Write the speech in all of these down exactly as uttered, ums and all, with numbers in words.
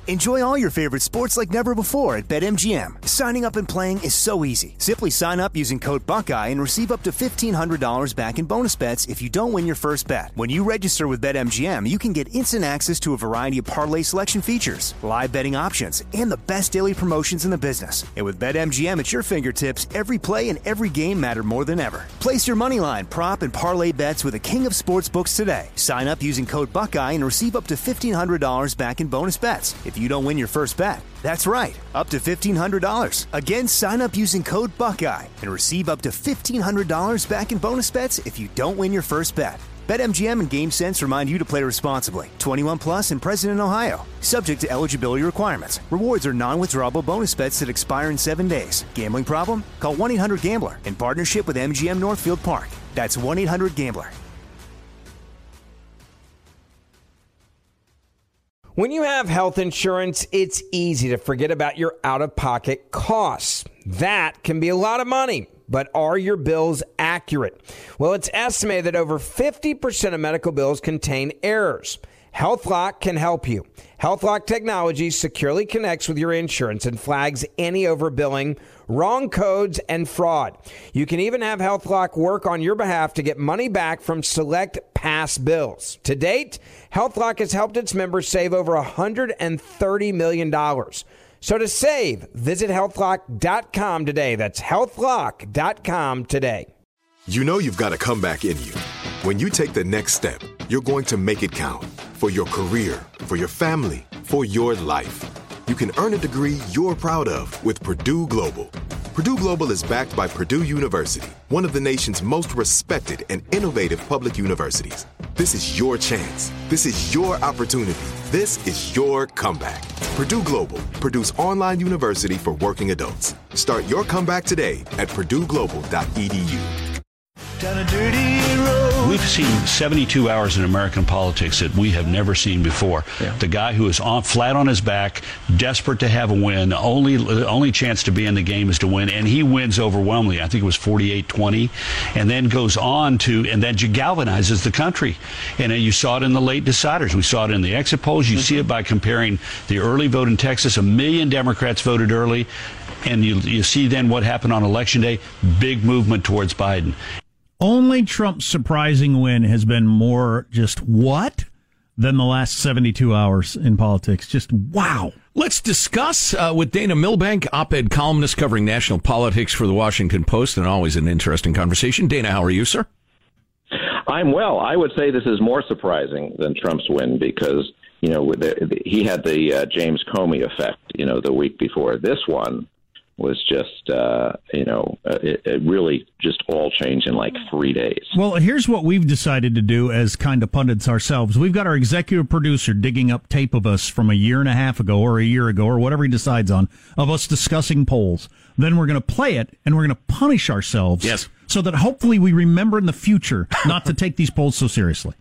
Enjoy all your favorite sports like never before at BetMGM. Signing up and playing is so easy. Simply sign up using code Buckeye and receive up to fifteen hundred dollars back in bonus bets if you don't win your first bet. When you register with BetMGM, you can get instant access to a variety of parlay selection features, live betting options, and the best daily promotions in the business. And with BetMGM at your fingertips, every play and every game matter more than ever. Place your moneyline, prop, and parlay bets with the king of sportsbooks today. Sign up using code Buckeye and receive up to fifteen hundred dollars back in bonus bets if you don't win your first bet. That's right, up to fifteen hundred dollars. Again, sign up using code Buckeye and receive up to fifteen hundred dollars back in bonus bets if you don't win your first bet. BetMGM and GameSense remind you to play responsibly. twenty-one plus and present in Ohio. Subject to eligibility requirements. Rewards are non-withdrawable bonus bets that expire in seven days. Gambling problem? Call one eight hundred gambler in partnership with M G M Northfield Park. That's one eight hundred gambler. When you have health insurance, it's easy to forget about your out-of-pocket costs. That can be a lot of money, but are your bills accurate? Well, it's estimated that over fifty percent of medical bills contain errors. HealthLock can help you. HealthLock technology securely connects with your insurance and flags any overbilling, wrong codes, and fraud. You can even have HealthLock work on your behalf to get money back from select past bills. To date, HealthLock has helped its members save over one hundred thirty million dollars. So to save, visit health lock dot com today. That's health lock dot com today. You know you've got a comeback in you. When you take the next step, you're going to make it count. For your career, for your family, for your life. You can earn a degree you're proud of with Purdue Global. Purdue Global is backed by Purdue University, one of the nation's most respected and innovative public universities. This is your chance. This is your opportunity. This is your comeback. Purdue Global, Purdue's online university for working adults. Start your comeback today at purdue global dot e d u. Down a dirty road. We've seen seventy-two hours in American politics that we have never seen before. Yeah. The guy who is on flat on his back, desperate to have a win, only only chance to be in the game is to win, and he wins overwhelmingly. I think it was forty-eight twenty, and then goes on to, and then galvanizes the country. And uh, you saw it in the late deciders. We saw it in the exit polls. You mm-hmm. see it by comparing the early vote in Texas. A million Democrats voted early, and you you see then what happened on Election Day. Big movement towards Biden. Only Trump's surprising win has been more just what than the last seventy-two hours in politics. Just wow. Let's discuss uh, with Dana Milbank, op-ed columnist covering national politics for the Washington Post, and always an interesting conversation. Dana, how are you, sir? I'm well. I would say this is more surprising than Trump's win because, you know, the, the, he had the uh, James Comey effect, you know, the week before. This one was just, uh, you know, it, it really just all changed in like three days. Well, here's what we've decided to do as kind of pundits ourselves. We've got our executive producer digging up tape of us from a year and a half ago or a year ago or whatever he decides on of us discussing polls. Then we're going to play it and we're going to punish ourselves. Yes. So that hopefully we remember in the future not to take these polls so seriously.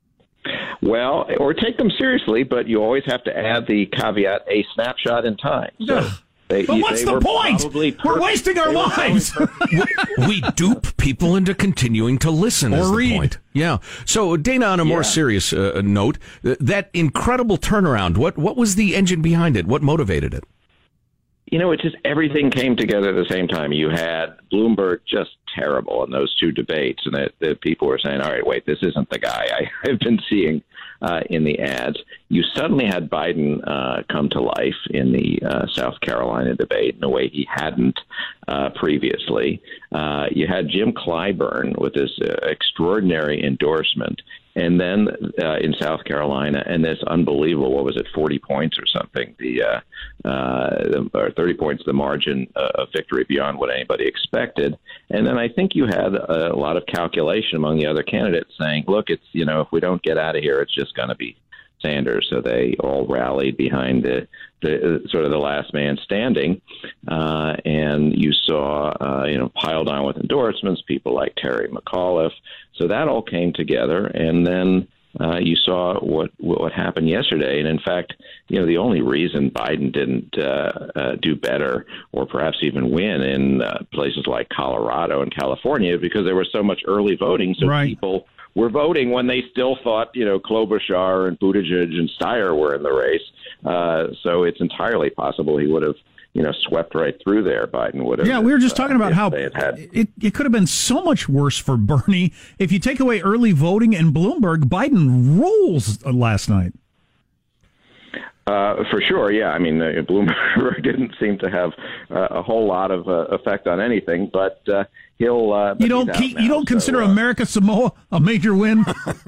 Well, or take them seriously, but you always have to add the caveat, a snapshot in time. So, They, but what's the point? We're wasting our lives. we, we dupe people into continuing to listen. Or is the read. Point. Yeah. So, Dana, on a more yeah. serious uh, note, that incredible turnaround, what, what was the engine behind it? What motivated it? You know, it's just everything came together at the same time. You had Bloomberg just terrible in those two debates, and that, that people were saying, all right, wait, this isn't the guy I have been seeing uh, in the ads. You suddenly had Biden uh, come to life in the uh, South Carolina debate in a way he hadn't uh, previously. Uh, you had Jim Clyburn with this uh, extraordinary endorsement. And then uh, in South Carolina, and this unbelievable, what was it, forty points or something, the uh, uh, or thirty points, the margin of victory beyond what anybody expected. And then I think you had a lot of calculation among the other candidates saying, look, it's, you know, if we don't get out of here, it's just going to be Sanders. So they all rallied behind the, the sort of the last man standing. Uh, and you saw, uh, you know, piled on with endorsements, people like Terry McAuliffe. So that all came together. And then uh, you saw what what happened yesterday. And in fact, you know, the only reason Biden didn't uh, uh, do better or perhaps even win in uh, places like Colorado and California is because there was so much early voting. So right. people were voting when they still thought, you know, Klobuchar and Buttigieg and Steyer were in the race. Uh, so it's entirely possible he would have, you know, swept right through there. Biden would have. Yeah, we were just uh, talking about how had... it, it could have been so much worse for Bernie. If you take away early voting and Bloomberg, Biden rolls last night. Uh, for sure, yeah. I mean, uh, Bloomberg didn't seem to have uh, a whole lot of uh, effect on anything, but uh, he'll. Uh, you don't keep, now, you don't so, consider uh, America Samoa a major win?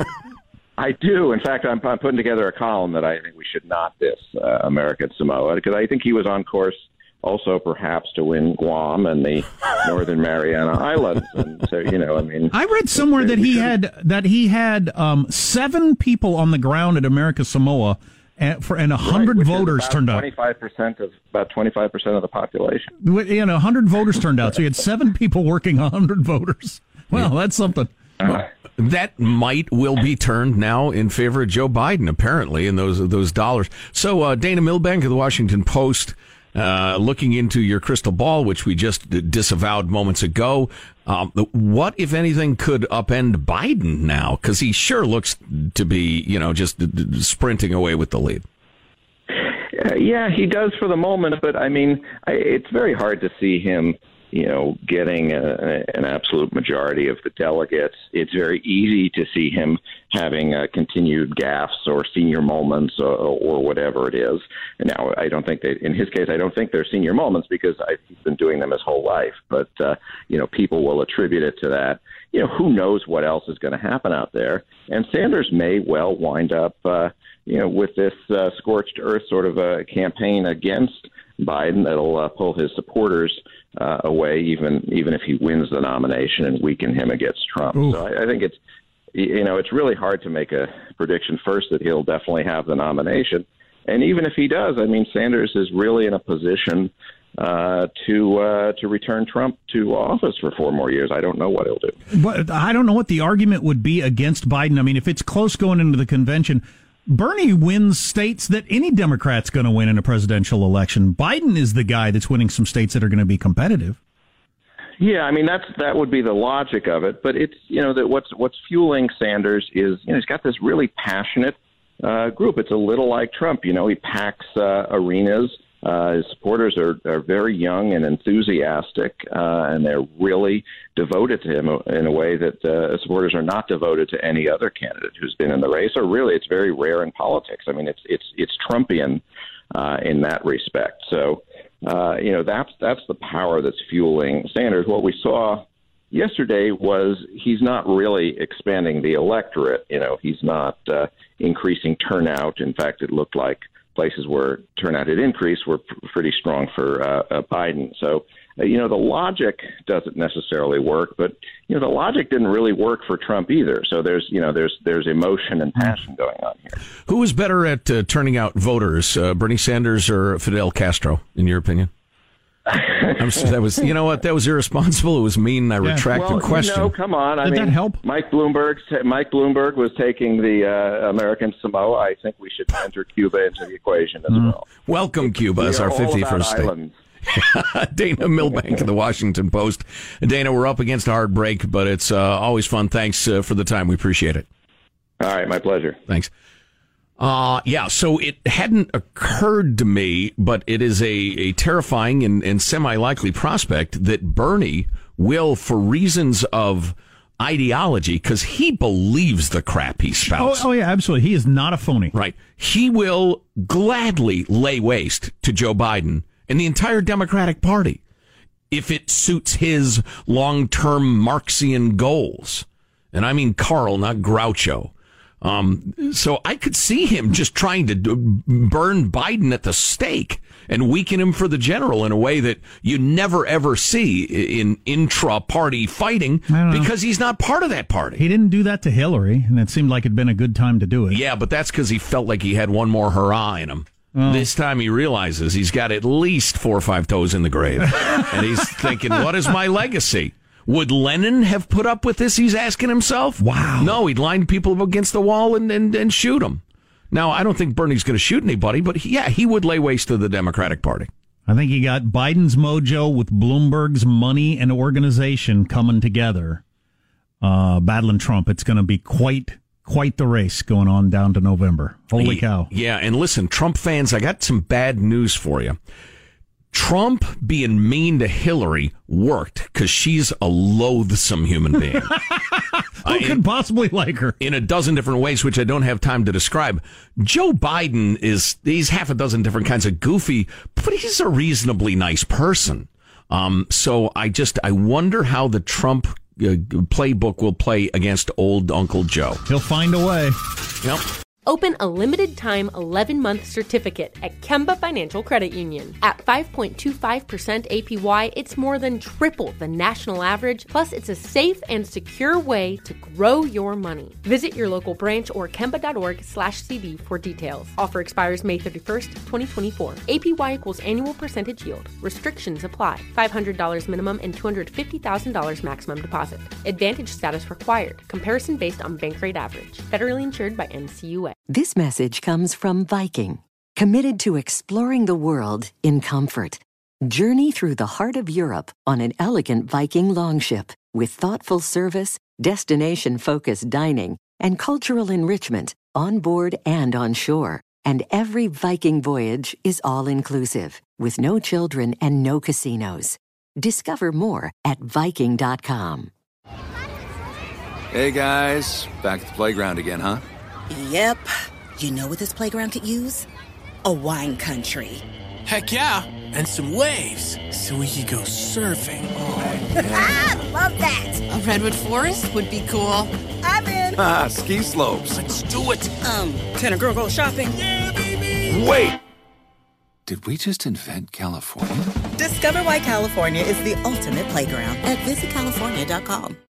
I do. In fact, I'm, I'm putting together a column that I think we should not diss uh, American Samoa, because I think he was on course also perhaps to win Guam and the Northern Mariana Islands. And so, you know, I mean, I read somewhere that he had that he had um, seven people on the ground at America Samoa. And for and a hundred right, voters turned out. Twenty-five percent of about twenty-five percent of the population. You know, a hundred voters turned out. So you had seven people working a hundred voters. Well, that's something. Uh, that might will be turned now in favor of Joe Biden, apparently, in those those dollars. So uh, Dana Milbank of the Washington Post, uh, looking into your crystal ball, which we just disavowed moments ago. Um, what, if anything, could upend Biden now? Because he sure looks to be, you know, just sprinting away with the lead. Uh, yeah, he does for the moment, but I mean, I, it's very hard to see him, you know, getting a, an absolute majority of the delegates. It's very easy to see him having uh, continued gaffes or senior moments or, or whatever it is. And now, I don't think that, in his case, I don't think they're senior moments because I, he's been doing them his whole life. But, uh, you know, people will attribute it to that. You know, who knows what else is going to happen out there. And Sanders may well wind up, uh, you know, with this uh, scorched earth sort of a campaign against Biden that'll uh, pull his supporters uh, away, even even if he wins the nomination and weaken him against Trump. Ooh. So I, I think it's, you know, it's really hard to make a prediction first that he'll definitely have the nomination. And even if he does, I mean, Sanders is really in a position uh, to uh, to return Trump to office for four more years. I don't know what he'll do. But I don't know what the argument would be against Biden. I mean, if it's close going into the convention, Bernie wins states that any Democrat's going to win in a presidential election. Biden is the guy that's winning some states that are going to be competitive. Yeah, I mean that's that would be the logic of it, but it's, you know, that what's what's fueling Sanders is, you know, he's got this really passionate uh, group. It's a little like Trump, you know, he packs uh, arenas. Uh, his supporters are, are very young and enthusiastic, uh, and they're really devoted to him in a way that uh, supporters are not devoted to any other candidate who's been in the race. Or really, it's very rare in politics. I mean, it's it's it's Trumpian uh, in that respect. So, uh, you know, that's that's the power that's fueling Sanders. What we saw yesterday was he's not really expanding the electorate. You know, he's not uh, increasing turnout. In fact, it looked like places where turnout had increased were pr- pretty strong for uh, uh, Biden. So, uh, you know, the logic doesn't necessarily work, but, you know, the logic didn't really work for Trump either. So there's, you know, there's there's emotion and passion going on here. Who was better at uh, turning out voters, uh, Bernie Sanders or Fidel Castro, in your opinion? I'm, that was, you know what, that was irresponsible. It was mean. I yeah. retract well, the question. You know, come on. I Did mean, that help? Mike Bloomberg, Mike Bloomberg was taking the uh, American Samoa. I think we should enter Cuba into the equation as mm. well. Welcome, Cuba, as our fifty-first state. Dana Milbank of the Washington Post. Dana, we're up against a hard break, but it's uh, always fun. Thanks uh, for the time. We appreciate it. All right, my pleasure. Thanks. Uh, yeah, so it hadn't occurred to me, but it is a, a terrifying and, and semi-likely prospect that Bernie will, for reasons of ideology, because he believes the crap he spouts. Oh, oh, yeah, absolutely. He is not a phony. Right. He will gladly lay waste to Joe Biden and the entire Democratic Party if it suits his long-term Marxian goals. And I mean Carl, not Groucho. Um, so I could see him just trying to burn Biden at the stake and weaken him for the general in a way that you never ever see in intra-party fighting because he's not part of that party. He didn't do that to Hillary, and it seemed like it'd been a good time to do it. Yeah, but that's because he felt like he had one more hurrah in him. Oh. This time he realizes he's got at least four or five toes in the grave. And he's thinking, what is my legacy? Would Lenin have put up with this, he's asking himself? Wow. No, he'd line people up against the wall and, and, and shoot them. Now, I don't think Bernie's going to shoot anybody, but he, yeah, he would lay waste to the Democratic Party. I think he got Biden's mojo with Bloomberg's money and organization coming together. uh, battling Trump. It's going to be quite quite the race going on down to November. Holy cow. Yeah, and listen, Trump fans, I got some bad news for you. Trump being mean to Hillary worked because she's a loathsome human being. Who uh, could in, possibly like her? In a dozen different ways, which I don't have time to describe. Joe Biden is, he's half a dozen different kinds of goofy, but he's a reasonably nice person. Um, so I just, I wonder how the Trump uh, playbook will play against old Uncle Joe. He'll find a way. Yep. Open a limited-time eleven-month certificate at Kemba Financial Credit Union. At five point two five percent A P Y, it's more than triple the national average, plus it's a safe and secure way to grow your money. Visit your local branch or kemba.org slash CD for details. Offer expires May thirty-first, twenty twenty-four. A P Y equals annual percentage yield. Restrictions apply. five hundred dollars minimum and two hundred fifty thousand dollars maximum deposit. Advantage status required. Comparison based on bank rate average. Federally insured by N C U A. This message comes from Viking, committed to exploring the world in comfort. Journey through the heart of Europe on an elegant Viking longship with thoughtful service, destination-focused dining, and cultural enrichment on board and on shore. And every Viking voyage is all-inclusive, with no children and no casinos. Discover more at Viking dot com. Hey, guys. Back at the playground again, huh? Yep. You know what this playground could use? A wine country. Heck yeah. And some waves so we could go surfing. Oh, yeah. Love that. A redwood forest would be cool. I'm in. Ah, ski slopes. Let's do it. Um, can a girl go shopping? Yeah, baby. Wait. Did we just invent California? Discover why California is the ultimate playground at visit california dot com.